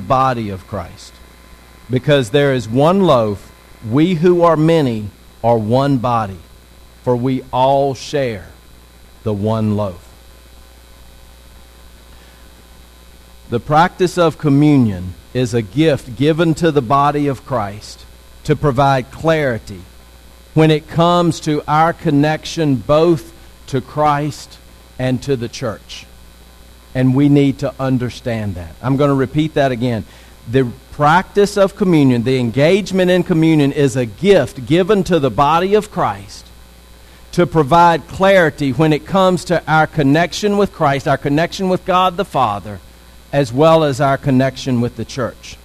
body of Christ. Because there is one loaf, we who are many are one body, for we all share the one loaf. The practice of communion is a gift given to the body of Christ to provide clarity when it comes to our connection both to Christ and to the church. And we need to understand that. I'm going to repeat that again. The practice of communion, the engagement in communion, is a gift given to the body of Christ to provide clarity when it comes to our connection with Christ, our connection with God the Father, as well as our connection with the church.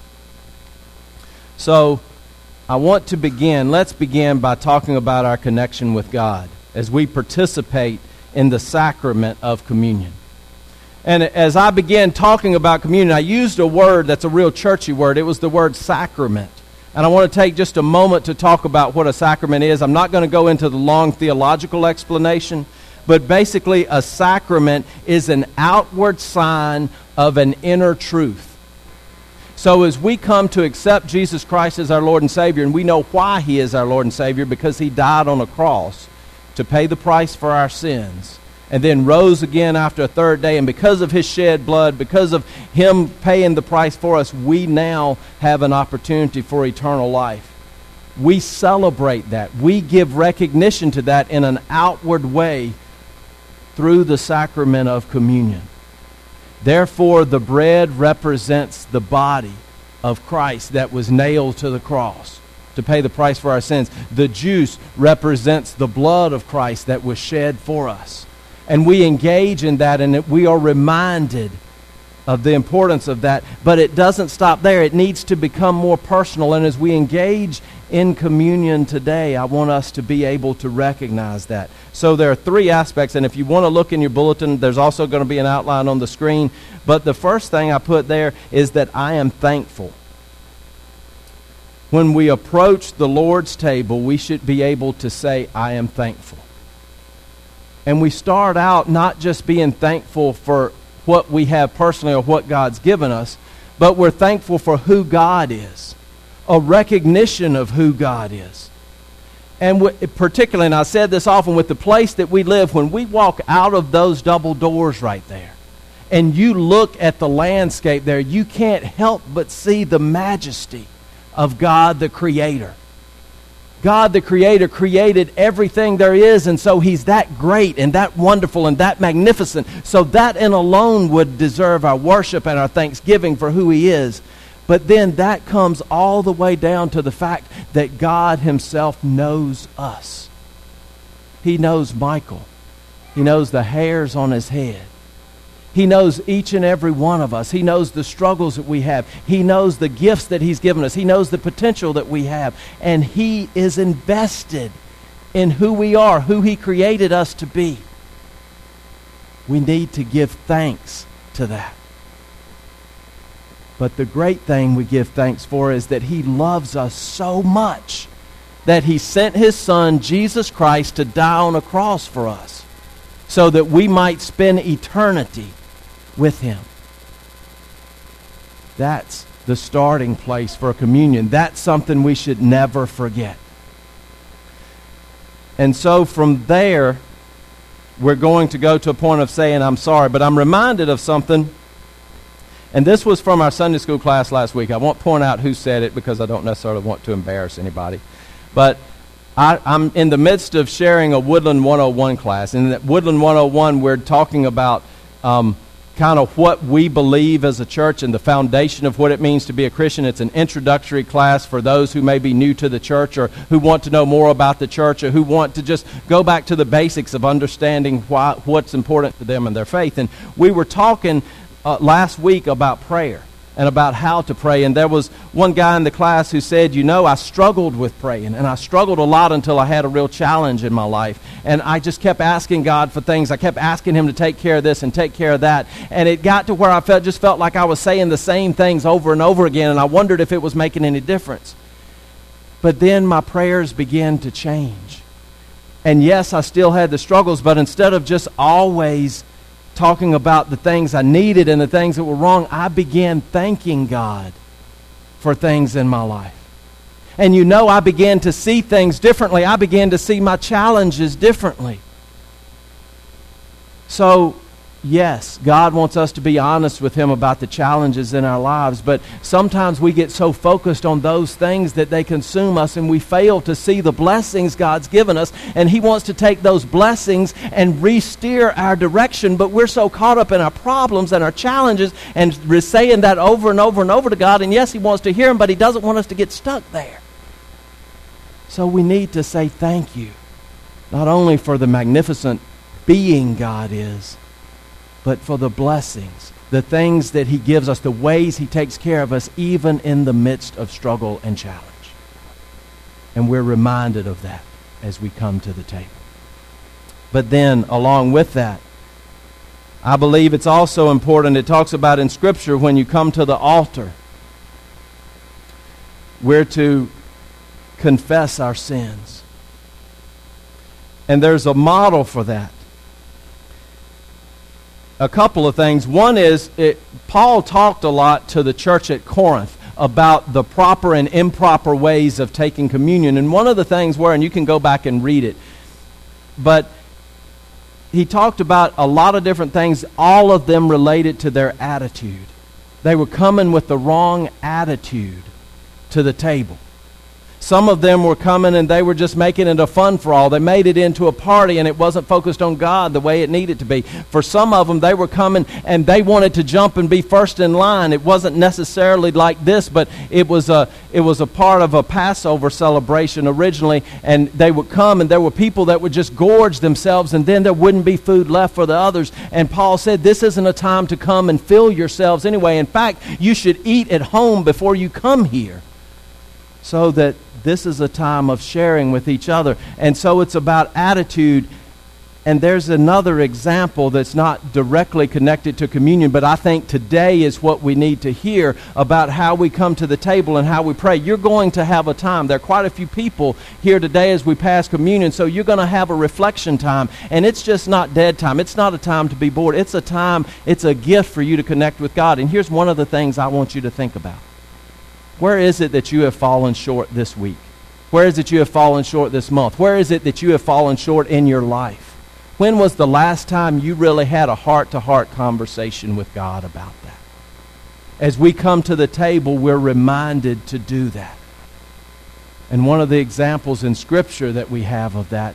So, let's begin by talking about our connection with God as we participate in the sacrament of communion. And as I began talking about communion, I used a word that's a real churchy word. It was the word sacrament. And I want to take just a moment to talk about what a sacrament is. I'm not going to go into the long theological explanation, but basically a sacrament is an outward sign of an inner truth. So as we come to accept Jesus Christ as our Lord and Savior, and we know why He is our Lord and Savior, because He died on a cross to pay the price for our sins, and then rose again after a third day, and because of His shed blood, because of Him paying the price for us, we now have an opportunity for eternal life. We celebrate that. We give recognition to that in an outward way through the sacrament of communion. Therefore, the bread represents the body of Christ that was nailed to the cross to pay the price for our sins. The juice represents the blood of Christ that was shed for us. And we engage in that, and we are reminded of the importance of that. But it doesn't stop there. It needs to become more personal. And as we engage in communion today, I want us to be able to recognize that. So there are three aspects, and if you want to look in your bulletin, there's also going to be an outline on the screen. But the first thing I put there is that I am thankful. When we approach the Lord's table, we should be able to say, I am thankful. And we start out not just being thankful for what we have personally or what God's given us, but we're thankful for who God is, a recognition of who God is. And particularly, and I said this often, with the place that we live, when we walk out of those double doors right there, and you look at the landscape there, you can't help but see the majesty of God the Creator. God the Creator created everything there is, and so He's that great and that wonderful and that magnificent. So that in alone would deserve our worship and our thanksgiving for who He is. But then that comes all the way down to the fact that God Himself knows us. He knows Michael. He knows the hairs on his head. He knows each and every one of us. He knows the struggles that we have. He knows the gifts that He's given us. He knows the potential that we have. And He is invested in who we are, who He created us to be. We need to give thanks to that. But the great thing we give thanks for is that He loves us so much that He sent His Son, Jesus Christ, to die on a cross for us so that we might spend eternity with Him. That's the starting place for communion. That's something we should never forget. And so from there, we're going to go to a point of saying, I'm sorry, but I'm reminded of something. And this was from our Sunday school class last week. I won't point out who said it because I don't necessarily want to embarrass anybody. But I'm in the midst of sharing a Woodland 101 class. And in Woodland 101, we're talking about kind of what we believe as a church and the foundation of what it means to be a Christian. It's an introductory class for those who may be new to the church or who want to know more about the church or who want to just go back to the basics of understanding what's important to them in their faith. And we were talking last week about prayer and about how to pray. And there was one guy in the class who said, I struggled with praying, and I struggled a lot until I had a real challenge in my life. And I just kept asking God for things. I kept asking Him to take care of this and take care of that. And it got to where I just felt like I was saying the same things over and over again, and I wondered if it was making any difference. But then my prayers began to change. And yes, I still had the struggles, but instead of just always talking about the things I needed and the things that were wrong, I began thanking God for things in my life. And I began to see things differently. I began to see my challenges differently. So, yes, God wants us to be honest with Him about the challenges in our lives, but sometimes we get so focused on those things that they consume us and we fail to see the blessings God's given us, and He wants to take those blessings and re-steer our direction, but we're so caught up in our problems and our challenges and we're saying that over and over and over to God, and yes, He wants to hear Him, but He doesn't want us to get stuck there. So we need to say thank you, not only for the magnificent being God is, but for the blessings, the things that He gives us, the ways He takes care of us, even in the midst of struggle and challenge. And we're reminded of that as we come to the table. But then, along with that, I believe it's also important, it talks about in Scripture, when you come to the altar, we're to confess our sins. And there's a model for that. A couple of things. One is, Paul talked a lot to the church at Corinth about the proper and improper ways of taking communion. And one of the things were, and you can go back and read it, but he talked about a lot of different things, all of them related to their attitude. They were coming with the wrong attitude to the table. Some of them were coming and they were just making it a fun for all. They made it into a party and it wasn't focused on God the way it needed to be. For some of them, they were coming and they wanted to jump and be first in line. It wasn't necessarily like this, but it was a part of a Passover celebration originally, and they would come and there were people that would just gorge themselves and then there wouldn't be food left for the others. And Paul said, this isn't a time to come and fill yourselves anyway. In fact, you should eat at home before you come here, so that this is a time of sharing with each other. And so it's about attitude. And there's another example that's not directly connected to communion, but I think today is what we need to hear about how we come to the table and how we pray. You're going to have a time. There are quite a few people here today as we pass communion, so you're going to have a reflection time. And it's just not dead time. It's not a time to be bored. It's a time, it's a gift for you to connect with God. And here's one of the things I want you to think about. Where is it that you have fallen short this week? Where is it you have fallen short this month? Where is it that you have fallen short in your life? When was the last time you really had a heart-to-heart conversation with God about that? As we come to the table, we're reminded to do that. And one of the examples in Scripture that we have of that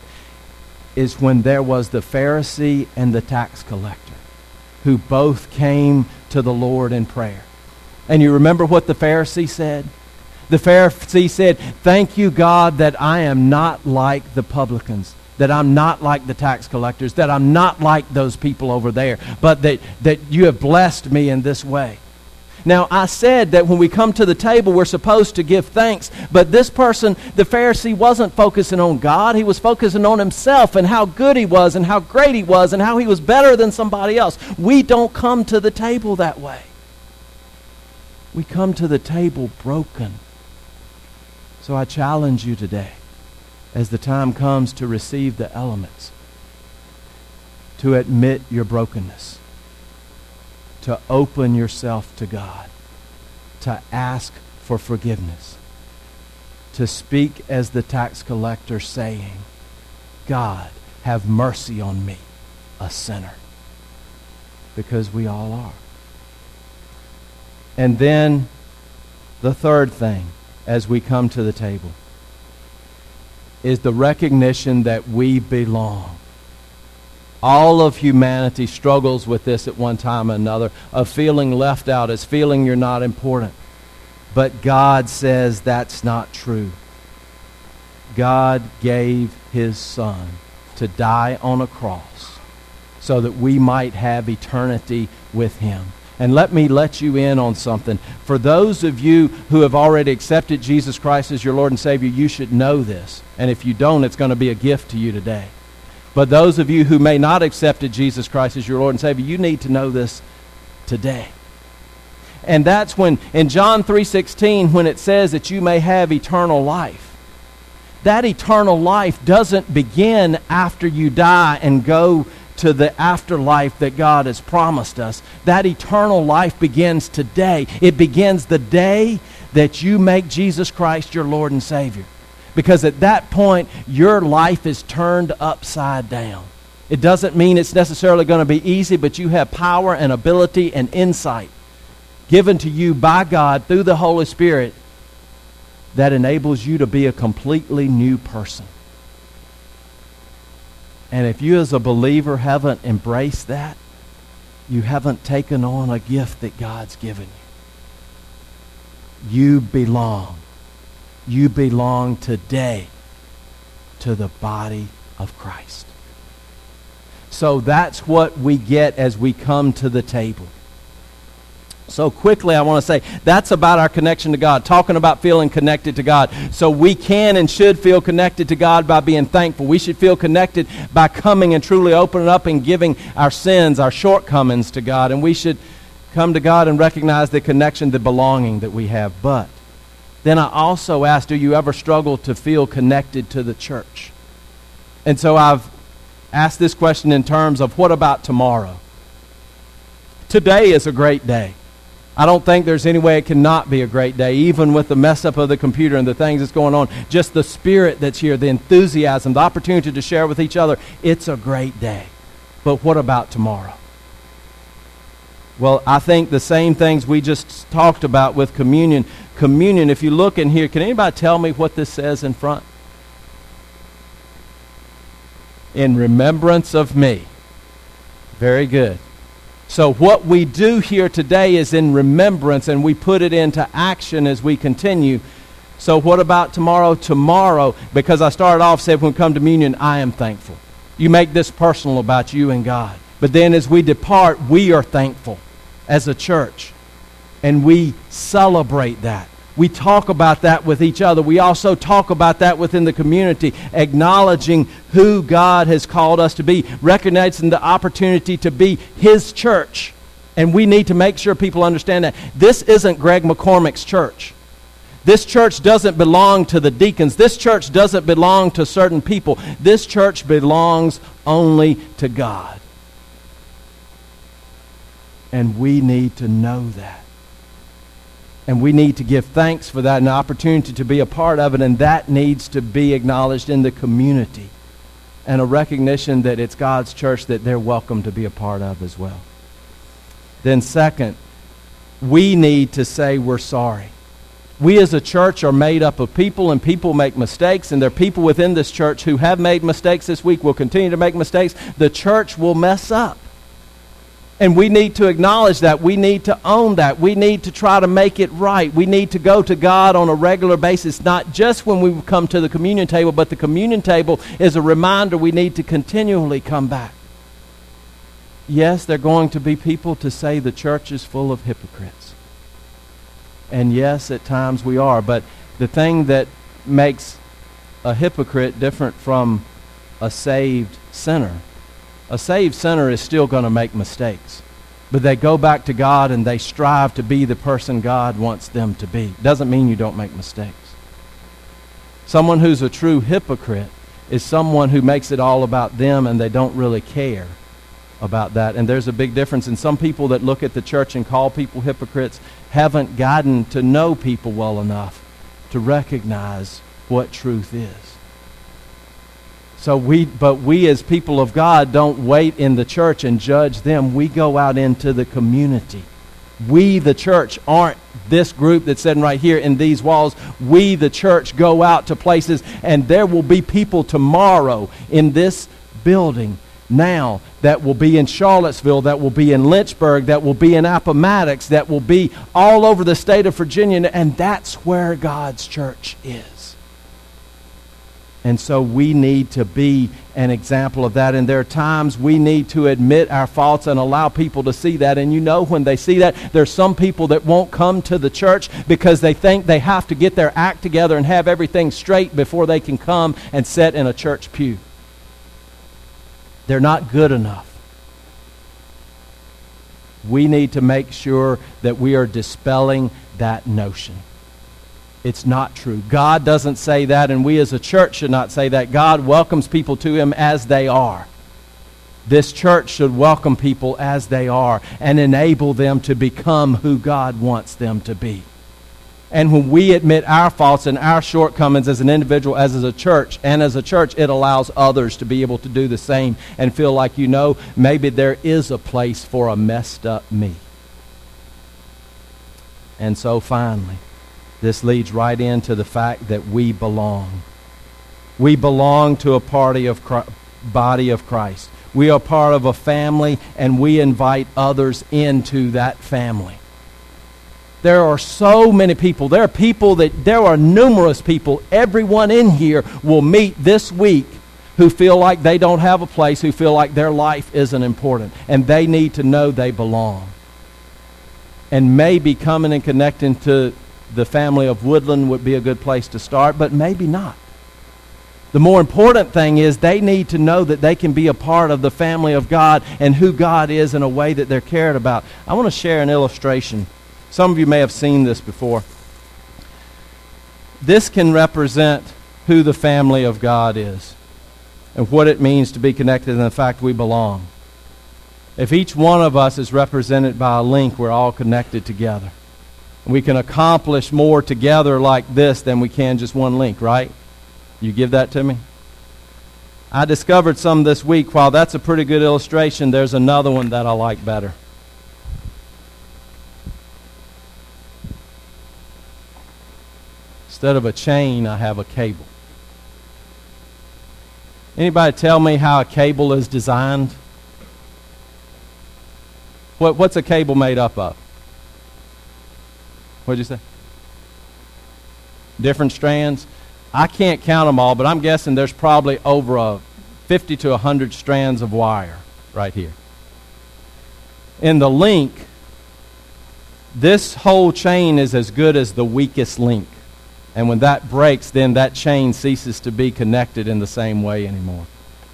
is when there was the Pharisee and the tax collector, who both came to the Lord in prayer. And you remember what the Pharisee said? The Pharisee said, thank you, God, that I am not like the publicans, that I'm not like the tax collectors, that I'm not like those people over there, but that you have blessed me in this way. Now, I said that when we come to the table, we're supposed to give thanks, but this person, the Pharisee, wasn't focusing on God. He was focusing on himself and how good he was and how great he was and how he was better than somebody else. We don't come to the table that way. We come to the table broken. So I challenge you today, as the time comes to receive the elements, to admit your brokenness, to open yourself to God, to ask for forgiveness, to speak as the tax collector, saying, God, have mercy on me, a sinner. Because we all are. And then the third thing as we come to the table is the recognition that we belong. All of humanity struggles with this at one time or another, of feeling left out, as feeling you're not important. But God says that's not true. God gave His Son to die on a cross so that we might have eternity with Him. And let me let you in on something. For those of you who have already accepted Jesus Christ as your Lord and Savior, you should know this. And if you don't, it's going to be a gift to you today. But those of you who may not have accepted Jesus Christ as your Lord and Savior, you need to know this today. And that's when, in John 3:16, when it says that you may have eternal life, that eternal life doesn't begin after you die and go to the afterlife that God has promised us. That eternal life begins today. It begins the day that you make Jesus Christ your Lord and Savior. Because at that point, your life is turned upside down. It doesn't mean it's necessarily going to be easy, but you have power and ability and insight given to you by God through the Holy Spirit that enables you to be a completely new person. And if you as a believer haven't embraced that, you haven't taken on a gift that God's given you. You belong. You belong today to the body of Christ. So that's what we get as we come to the table. So quickly, I want to say, that's about our connection to God, talking about feeling connected to God. So we can and should feel connected to God by being thankful. We should feel connected by coming and truly opening up and giving our sins, our shortcomings to God. And we should come to God and recognize the connection, the belonging that we have. But then I also ask, do you ever struggle to feel connected to the church? And so I've asked this question in terms of, what about tomorrow? Today is a great day. I don't think there's any way it cannot be a great day, even with the mess up of the computer and the things that's going on. Just the spirit that's here, the enthusiasm, the opportunity to share with each other. It's a great day. But what about tomorrow? Well, I think the same things we just talked about with communion. Communion, if you look in here, can anybody tell me what this says in front? In remembrance of me. Very good. So what we do here today is in remembrance, and we put it into action as we continue. So what about tomorrow? Tomorrow, because I started off saying when we come to communion, I am thankful. You make this personal about you and God. But then as we depart, we are thankful as a church. And we celebrate that. We talk about that with each other. We also talk about that within the community, acknowledging who God has called us to be, recognizing the opportunity to be His church. And we need to make sure people understand that. This isn't Greg McCormick's church. This church doesn't belong to the deacons. This church doesn't belong to certain people. This church belongs only to God. And we need to know that. And we need to give thanks for that and the opportunity to be a part of it. And that needs to be acknowledged in the community. And a recognition that it's God's church that they're welcome to be a part of as well. Then second, we need to say we're sorry. We as a church are made up of people, and people make mistakes. And there are people within this church who have made mistakes this week, will continue to make mistakes. The church will mess up. And we need to acknowledge that. We need to own that. We need to try to make it right. We need to go to God on a regular basis, not just when we come to the communion table, but the communion table is a reminder we need to continually come back. Yes, there are going to be people to say the church is full of hypocrites. And yes, at times we are. But the thing that makes a hypocrite different from a saved sinner, a saved sinner is still going to make mistakes. But they go back to God and they strive to be the person God wants them to be. Doesn't mean you don't make mistakes. Someone who's a true hypocrite is someone who makes it all about them and they don't really care about that. And there's a big difference. And some people that look at the church and call people hypocrites haven't gotten to know people well enough to recognize what truth is. But we as people of God don't wait in the church and judge them. We go out into the community. We, the church, aren't this group that's sitting right here in these walls. We, the church, go out to places, and there will be people tomorrow in this building now that will be in Charlottesville, that will be in Lynchburg, that will be in Appomattox, that will be all over the state of Virginia, and that's where God's church is. And so we need to be an example of that. And there are times we need to admit our faults and allow people to see that. And you know, when they see that, there's some people that won't come to the church because they think they have to get their act together and have everything straight before they can come and sit in a church pew. They're not good enough. We need to make sure that we are dispelling that notion. It's not true. God doesn't say that, and we as a church should not say that. God welcomes people to Him as they are. This church should welcome people as they are and enable them to become who God wants them to be. And when we admit our faults and our shortcomings as an individual, as a church, it allows others to be able to do the same and feel like, maybe there is a place for a messed up me. And so finally, this leads right into the fact that we belong. We belong to a body of Christ. We are part of a family, and we invite others into that family. There are so many people. There are numerous people. Everyone in here will meet this week who feel like they don't have a place, who feel like their life isn't important, and they need to know they belong. And maybe coming and connecting to the family of Woodland would be a good place to start, but maybe not. The more important thing is they need to know that they can be a part of the family of God and who God is in a way that they're cared about. I want to share an illustration. Some of you may have seen this before. This can represent who the family of God is and what it means to be connected and the fact we belong. If each one of us is represented by a link, we're all connected together. We can accomplish more together like this than we can just one link, right? You give that to me? I discovered some this week. While that's a pretty good illustration, there's another one that I like better. Instead of a chain, I have a cable. Anybody tell me how a cable is designed? What's a cable made up of? What did you say? Different strands? I can't count them all, but I'm guessing there's probably over 50 to 100 strands of wire right here. In the link, this whole chain is as good as the weakest link. And when that breaks, then that chain ceases to be connected in the same way anymore.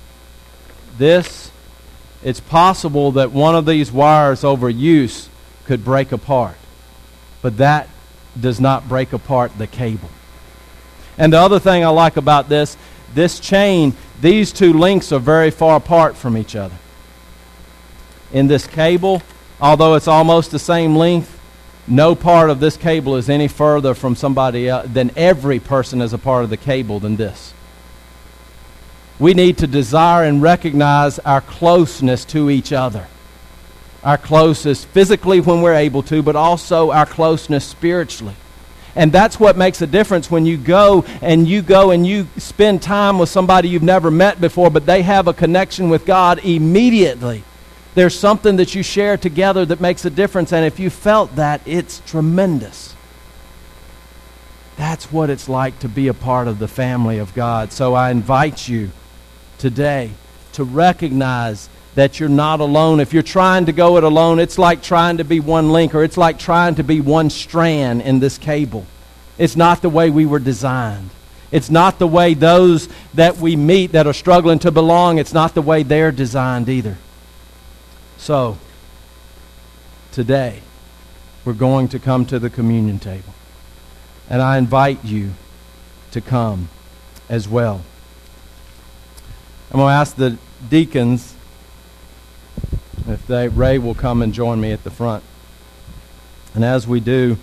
It's possible that one of these wires over use could break apart. But that does not break apart the cable. And the other thing I like about this chain, these two links are very far apart from each other. In this cable, although it's almost the same length, no part of this cable is any further from somebody else than every person is a part of the cable than this. We need to desire and recognize our closeness to each other. Our closeness physically when we're able to, but also our closeness spiritually. And that's what makes a difference when you go and you spend time with somebody you've never met before, but they have a connection with God immediately. There's something that you share together that makes a difference, and if you felt that, it's tremendous. That's what it's like to be a part of the family of God. So I invite you today to recognize that you're not alone. If you're trying to go it alone, it's like trying to be one link, or it's like trying to be one strand in this cable. It's not the way we were designed. It's not the way those that we meet that are struggling to belong, it's not the way they're designed either. So, today, we're going to come to the communion table. And I invite you to come as well. I'm going to ask the deacons if Ray will come and join me at the front. And as we do,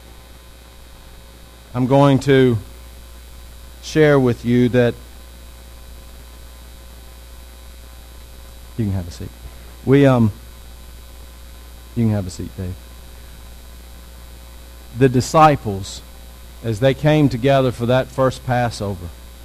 I'm going to share with you that you can have a seat. You can have a seat, Dave. The disciples, as they came together for that first Passover,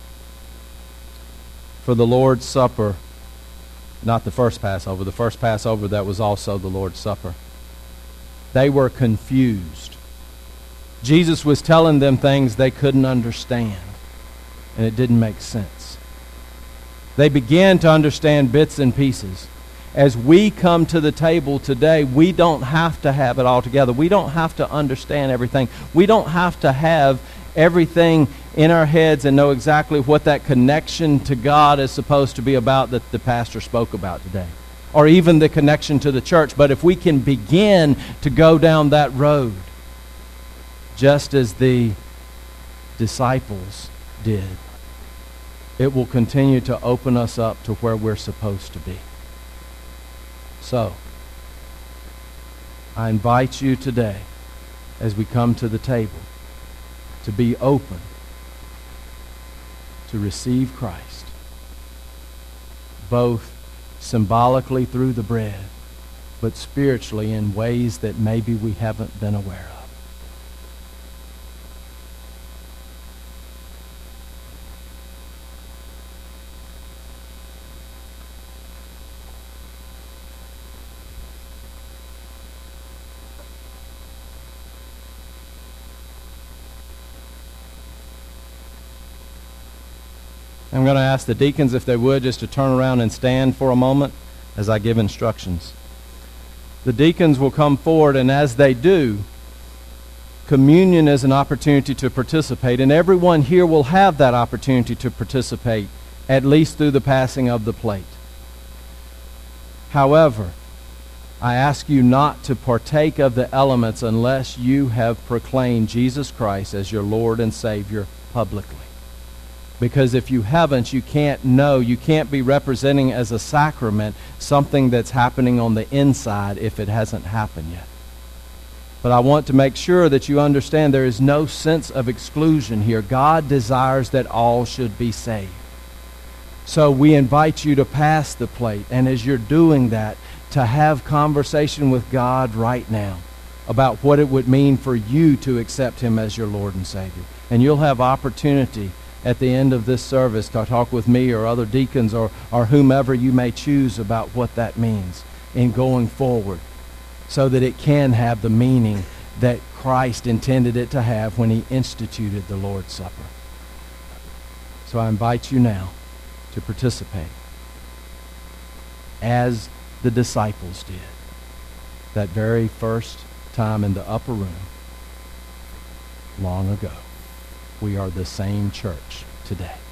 for the Lord's Supper, not the first Passover that was also the Lord's Supper, they were confused. Jesus was telling them things they couldn't understand, and it didn't make sense. They began to understand bits and pieces. As we come to the table today, we don't have to have it all together. We don't have to understand everything. We don't have to have everything in our heads and know exactly what that connection to God is supposed to be about that the pastor spoke about today, or even the connection to the church. But if we can begin to go down that road, just as the disciples did, it will continue to open us up to where we're supposed to be. So, I invite you today, as we come to the table, to be open to receive Christ, both symbolically through the bread, but spiritually in ways that maybe we haven't been aware of. I'm going to ask the deacons, if they would, just to turn around and stand for a moment as I give instructions. The deacons will come forward, and as they do, communion is an opportunity to participate, and everyone here will have that opportunity to participate, at least through the passing of the plate. However, I ask you not to partake of the elements unless you have proclaimed Jesus Christ as your Lord and Savior publicly. Because if you haven't, you can't be representing as a sacrament something that's happening on the inside if it hasn't happened yet. But I want to make sure that you understand there is no sense of exclusion here. God desires that all should be saved. So we invite you to pass the plate, and as you're doing that, to have conversation with God right now about what it would mean for you to accept Him as your Lord and Savior. And you'll have opportunity at the end of this service to talk with me or other deacons or whomever you may choose about what that means in going forward, so that it can have the meaning that Christ intended it to have when He instituted the Lord's Supper. So I invite you now to participate as the disciples did that very first time in the upper room long ago. We are the same church today.